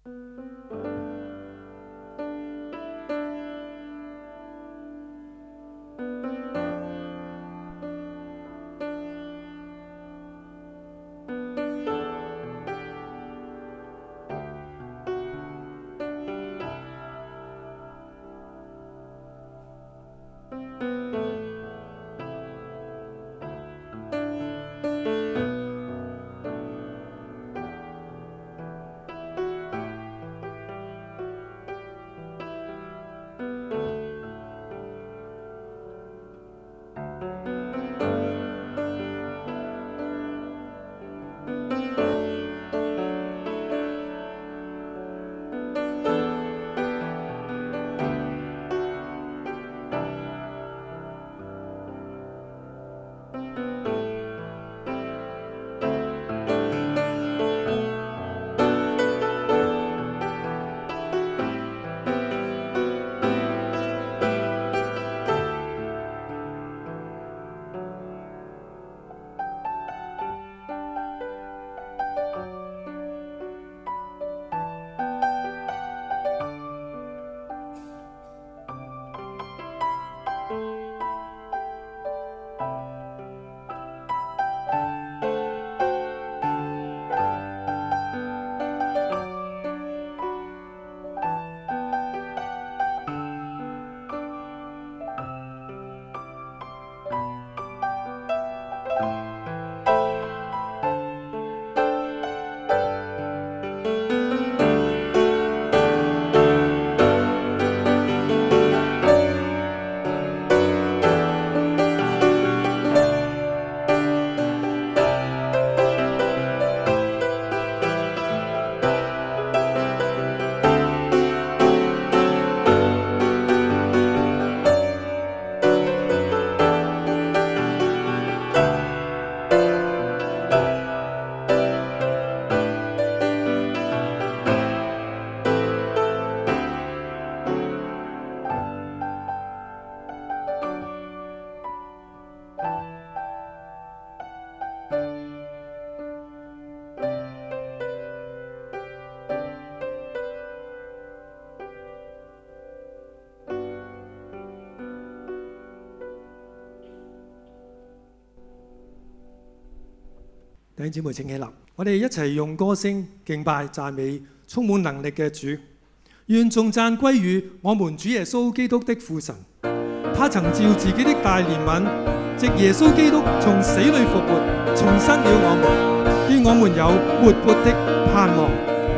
弟兄姊妹請起立，我哋一齊用歌聲敬拜讚美充滿能力嘅主。願頌讚歸於我們主耶穌基督的父神，他曾照自己的大憐憫，藉耶穌基督從死裏復活，重生了我們，叫我們有活潑的盼望。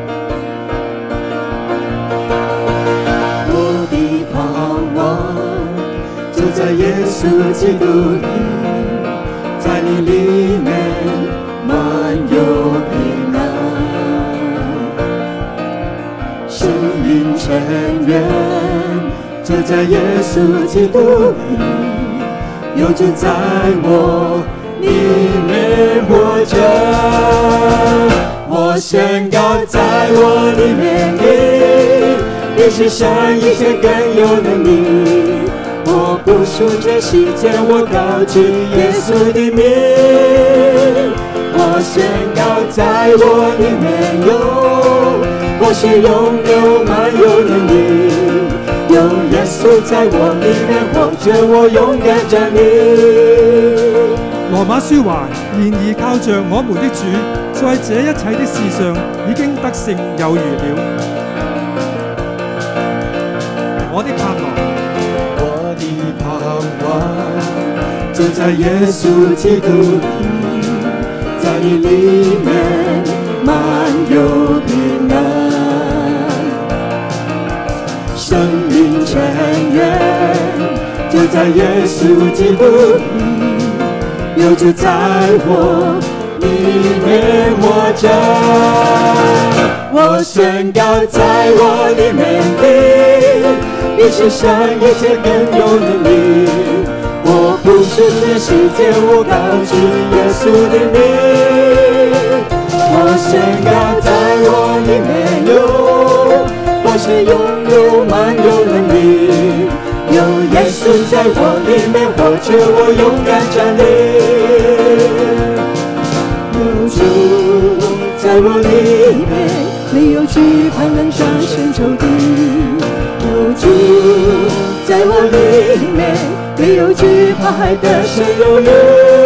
我的盼望就在耶穌基督裏，在你裏面滿有平安，生命泉源就在耶穌基督裏，有主在我裡面活着。我宣告在我裡面你比世上一切更有能力，我不屬這世界，我高舉耶穌的名。我宣告在我裡面我是擁有滿有能力，有耶穌在我裡面活着，我勇敢站立。 羅馬書話：然而靠着我們的主，在這一切的事上已經得勝有餘了。我的盼望， 我的盼望就在耶穌基督裡，在你裡面滿有平安，生命泉源就在耶穌基督裡，有主在我裡面活着。我宣告在我裡面的比世上一切更有能力，我不是這世界，我高舉耶穌的名。我宣告在我裡面我是擁有滿有能力，有耶穌在我裡面活着，我勇敢站立。有主在我裡面，你有惧怕能战胜仇敌。有主在我里面，没有惧怕海的深有人。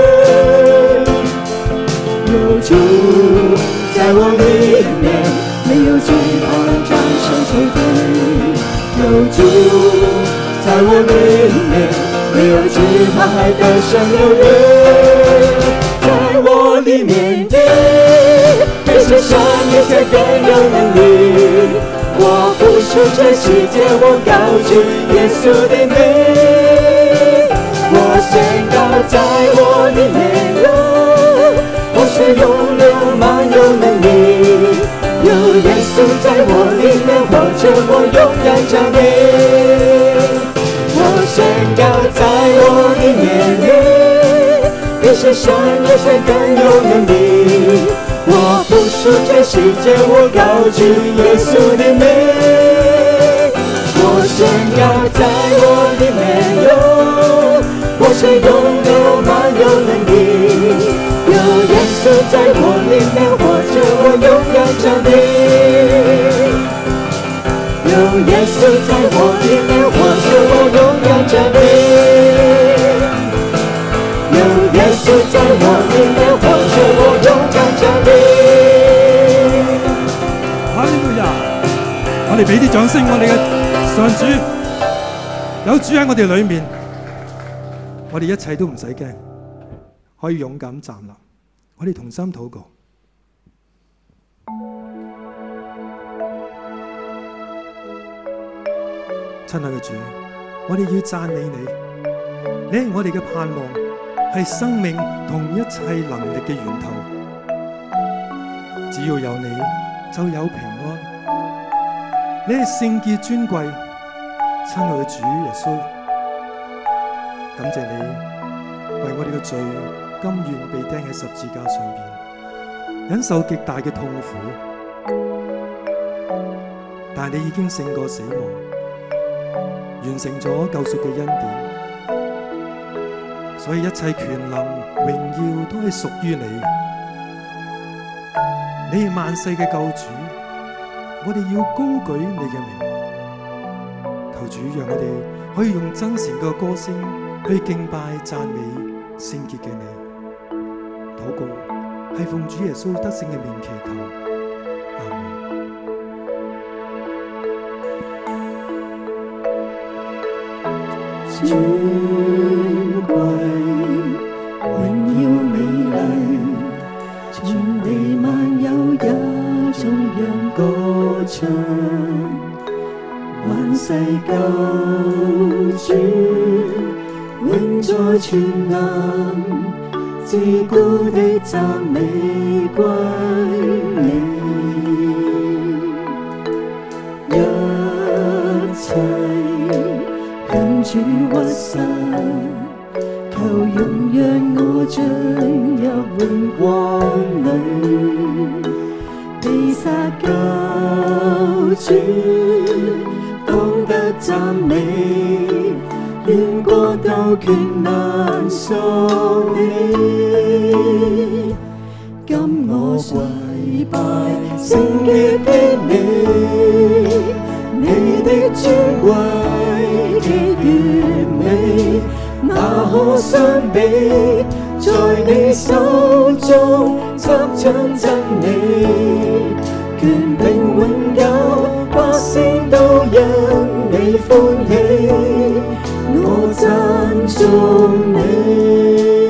有主在我里面，没有惧怕能战胜仇敌。有主在我里面，没有惧怕海的深有人。在我里面的比世上一切更有能力。我不属这世界，我高举耶稣的名。我宣告在我里面有，我是永留满有能力。有耶稣在我里面活着，我勇敢站立。我宣告在我里面比世上一切更有能力。我不属这世界，我高举耶稣的名。我宣告在我里面有，我是永留满有能力。有耶稣在我里面活着，我勇敢站立。有耶稣在我里面活着，我勇敢站立。有耶稣在我里面活着，我勇敢站立。 哈利路亞！我哋俾啲掌聲，我哋嘅上主，有主喺我哋裏面，我哋一切都唔使驚，可以勇敢站立。我哋同心禱告。親愛嘅主，我哋要讚美你，你係我哋嘅盼望，係生命同一切能力嘅源頭。只要有你，就有平安。你係聖潔尊貴，親愛嘅主耶穌，感謝你為我哋嘅罪甘願被釘喺十字架上邊，忍受極大嘅痛苦。但係你已經勝過死亡，完成咗救贖嘅恩典。所以一切權能榮耀都係屬於你，你係萬世嘅救主，我哋要高舉你嘅名。求主讓我哋可以用真誠嘅歌聲去敬拜讚美聖潔嘅你。禱告係奉主耶穌得勝嘅名祈求，阿門。 尊貴榮耀美麗，全地萬有也頌揚歌唱。萬世救主永在全能，至高的讚美歸你。一切向主屈膝，求容讓我進入榮光裡。被殺救主當得讚美，願國度權能屬你。今我跪拜聖潔的你，你的尊貴極完美，哪可相比？在你手中執掌真理，權柄永久，百姓都因你歡喜，我讚頌你。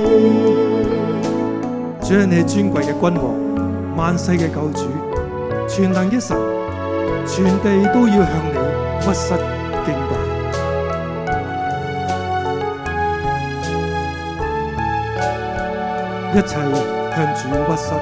主係你尊貴嘅君王，萬世嘅救主，全能嘅神，全地都要向你屈膝敬拜。一切向主屈膝，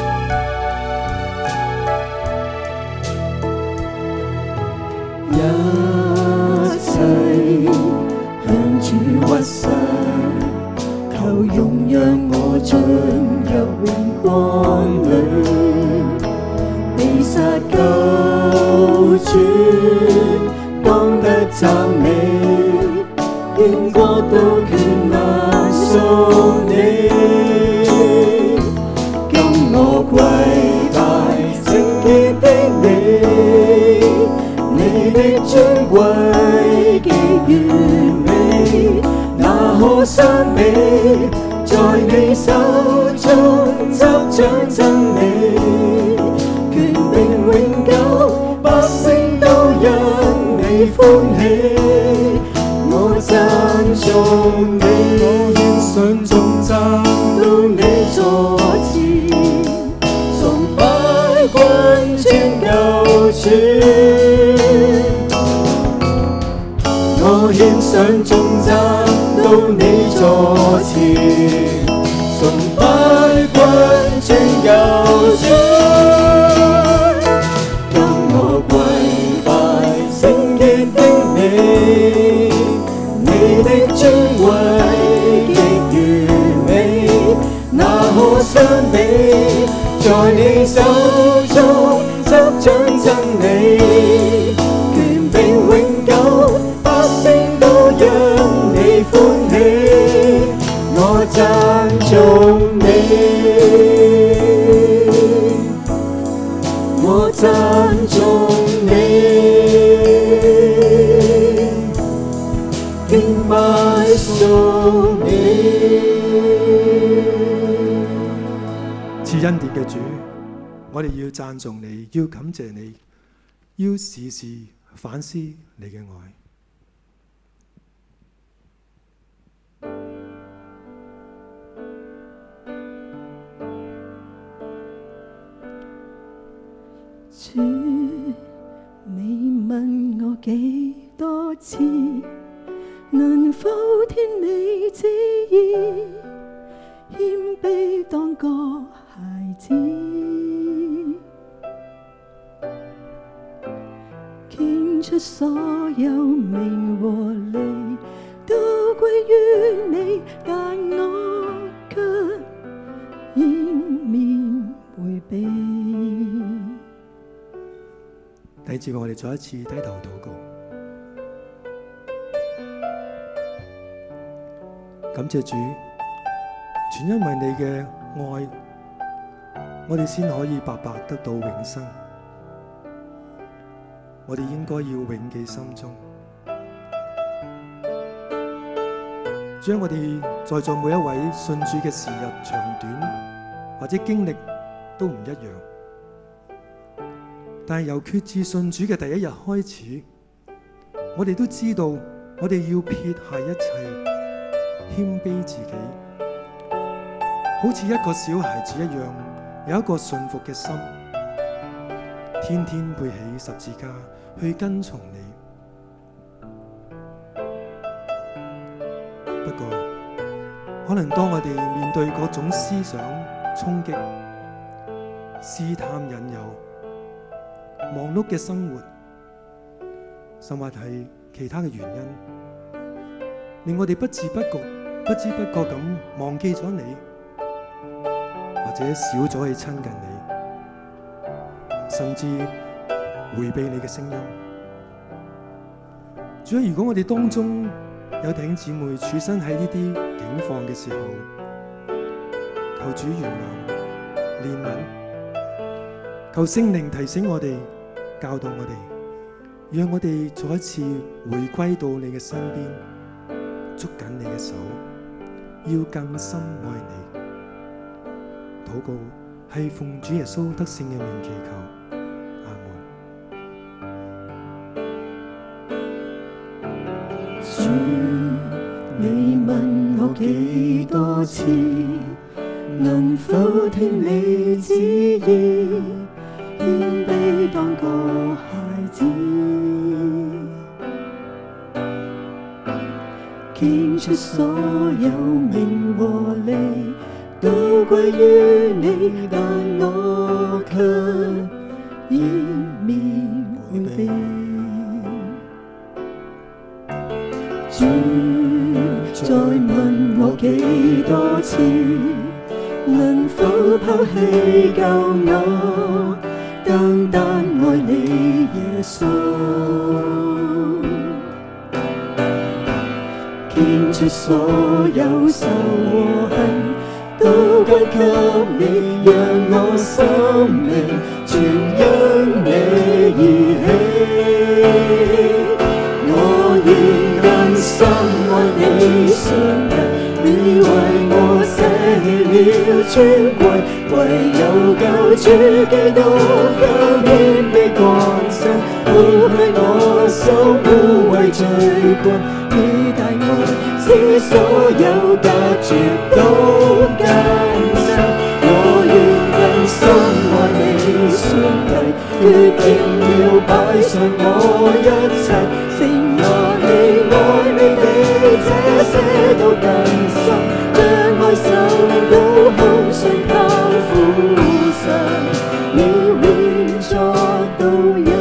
一切向主屈膝，求容讓我進入榮光裡。被殺救主當得讚美，願國度權能屬你。我跪拜聖潔的你， 歡喜，我讚頌你， 我獻上頌讚到你座前，崇拜君尊救主。我獻上頌讚到你座前，崇拜君尊救主。當我跪拜聖潔的你，你的尊貴極完美，那可相比？在你手中執掌真理，權柄永久，百姓都因你歡喜，我讚頌你，我讚頌你，敬拜頌你。 賜恩典嘅主，我哋要讚頌你，要感謝你，要時時反思你嘅愛。 主，你問我幾多次，能否聽你旨意，謙卑當個孩子，傾出所有名和利，都歸於你，但我卻掩面迴避。 弟兄姊妹，我哋再一次低頭禱告，感謝主，全因為你嘅愛，我哋先可以白白得到永生。我哋應該要永記心中。主啊，我哋在座每一位信主嘅時日長短，或者經歷都唔一樣。但係由決志信主嘅第一日開始，我哋都知道，我哋要撇下一切，謙卑自己，好似一個小孩子一樣，有一個順服嘅心，天天背起十字架去跟從你。不過，可能當我哋面對各種思想衝擊、試探引誘、忙碌嘅生活，甚或係其他嘅原因，令我哋不知不覺咁忘記咗你，或者少咗去親近你，甚至迴避你嘅聲音。主啊，如果我哋當中有弟兄姊妹處身喺呢啲境況嘅時候，求主原諒、憐憫，求聖靈提醒我哋，教導我哋，讓我哋再一次回歸到你嘅身邊，捉緊你嘅手，要更深愛你。禱告係奉主耶穌得勝嘅名祈求，阿門。 主，你問我幾多次，能否聽你旨意，謙卑當個孩子，傾出所有名和利，都歸於你，但我卻掩面迴避。主，再問我幾多次，能否拋棄舊我，單單愛你耶穌，傾出所有仇和恨，都歸給你，讓我生命全因你而起。我願更深愛你，上帝，你為我捨棄了尊貴，唯有救主基督甘謙卑降生，活喺我心。 絕到今生。我願更深愛你上帝，決定要擺上我一切，承諾你愛你比這些都更深，將愛受到空信靠父神，你永作導引。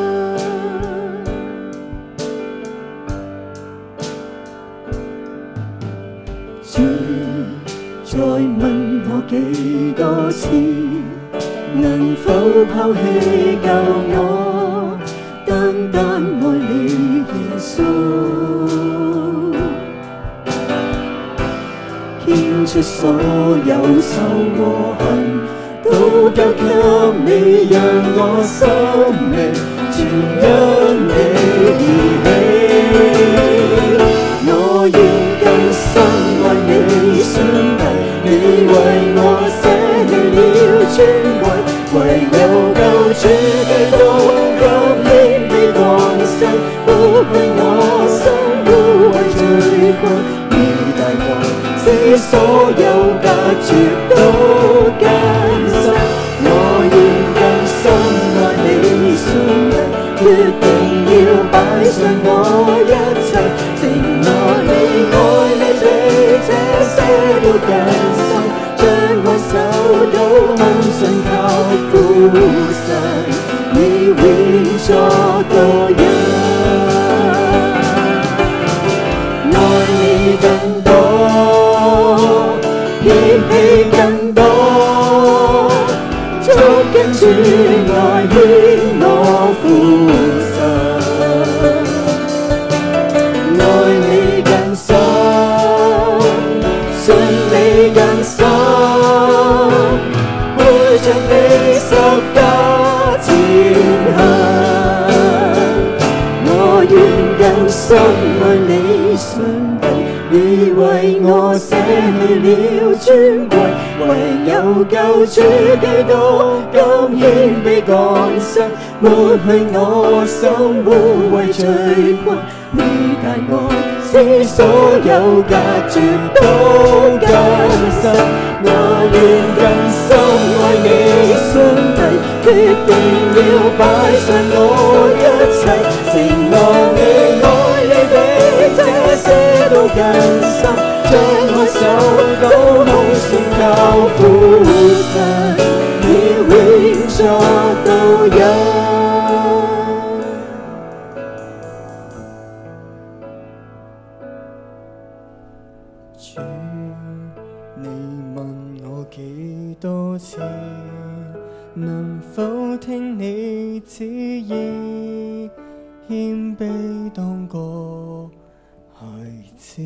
主再問我幾多次，能否拋棄救我，單單愛你耶穌，獻出所有仇和恨，都交給你，讓我生命全因你而起。我願更深愛你上帝，你為我捨棄了尊貴，唯有救主基督甘願被降世，抹去我心污穢罪過與大愛，使所有隔絕都更新。我願更深愛你上帝，決定要擺上我一切，承諾你愛你比這些都更深，將我手都空信靠父神，你永作導引。愛你更多，撇棄更多，捉緊主愛牽我父神。愛你更深，信你更深，背着你十架前行。我願更深愛你上帝，你為我捨棄了尊貴，唯有救主基督甘願被降生，抹去我心污穢罪過與大愛，使所有隔絕都更新。我願更深愛你上帝，決定要擺上我一切，承諾你愛你比這些都更深，將我手都空信靠父神，你永作導引。主，你問我幾多次，能否聽你旨意，謙卑當個孩子。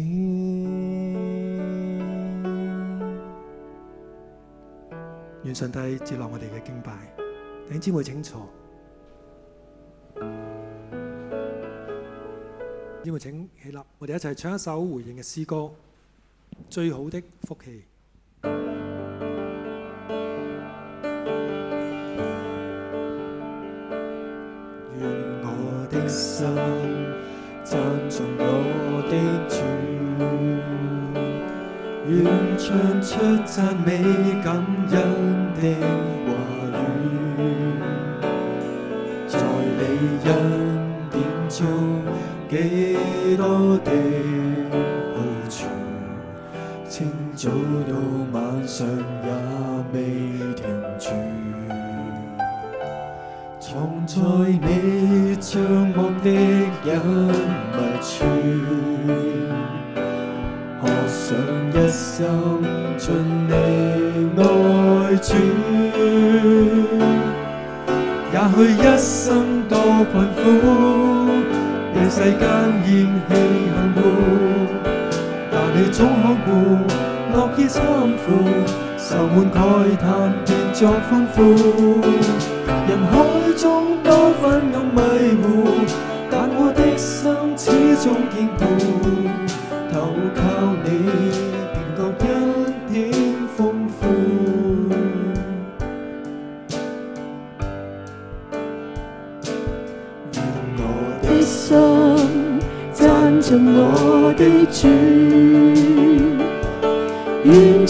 願上帝接納我哋嘅敬拜，弟兄姊妹請坐，姊妹請起立，我哋一齊唱一首回應嘅詩歌，最好的福氣。 願我的心讚頌我的主，願唱出讚美感恩的話語，在你恩典中幾多的好處，清早到晚上也未停住，藏在你帳幕的隱密處，渴想一生盡你愛主，也許一生多困苦，被世間厭棄恨惡，但你總看顧，樂意參付，愁悶慨嘆變作歡呼。人海中多昏暗迷糊，但我的心始終堅固，投靠你便覺恩典豐富。願我的心讚頌我的主，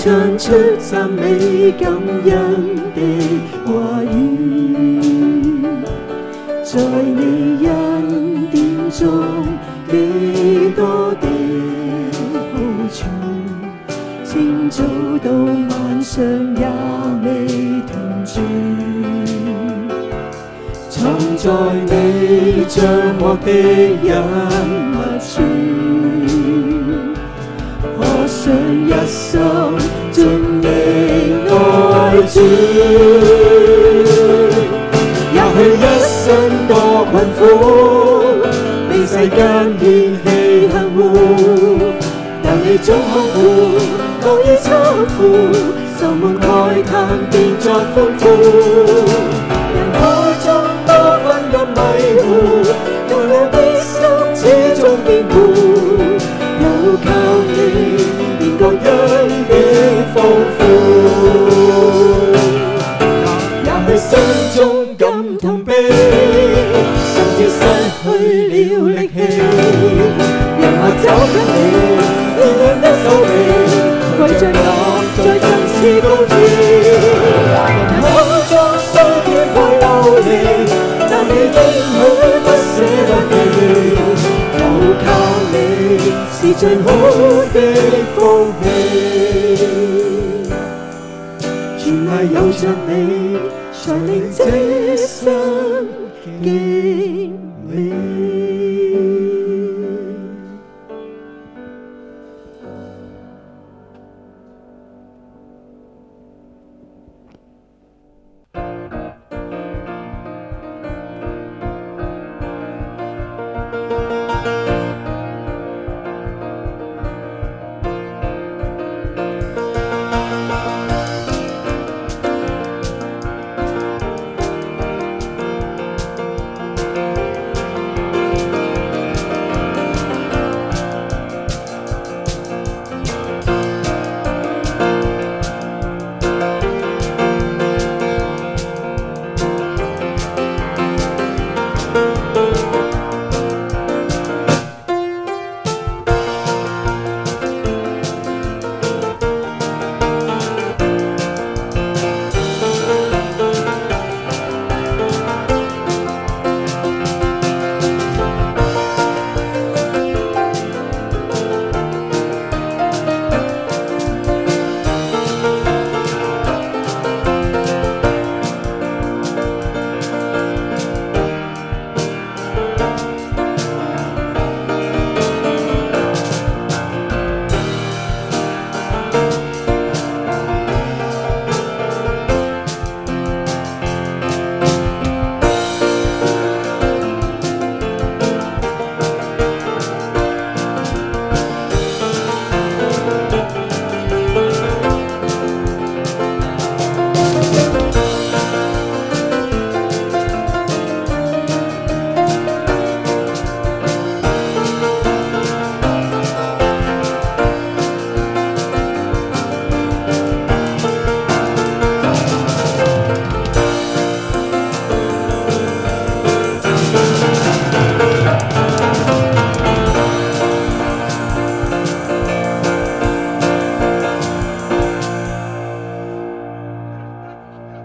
唱出讚美感恩的話語，在你恩典中幾多的好處，清早到晚上也未停住，藏在你帳幕的隱密處，可想一生盡力愛主，也許一生多困苦，被世間厭棄恨惡，但你總看顧，樂意攙扶，愁悶慨嘆便作歡呼，人海中多分咁迷糊，讓我的心始終堅固，有靠你便覺恩典豐富，也許心中感痛悲，甚至失去了力氣，讓我走近你暖暖的手臂，攜着我再振翅高飛，人海中雖然太流離，但你應許不捨得你，有靠你是最好的福氣，全賴有着你，才令這生經美。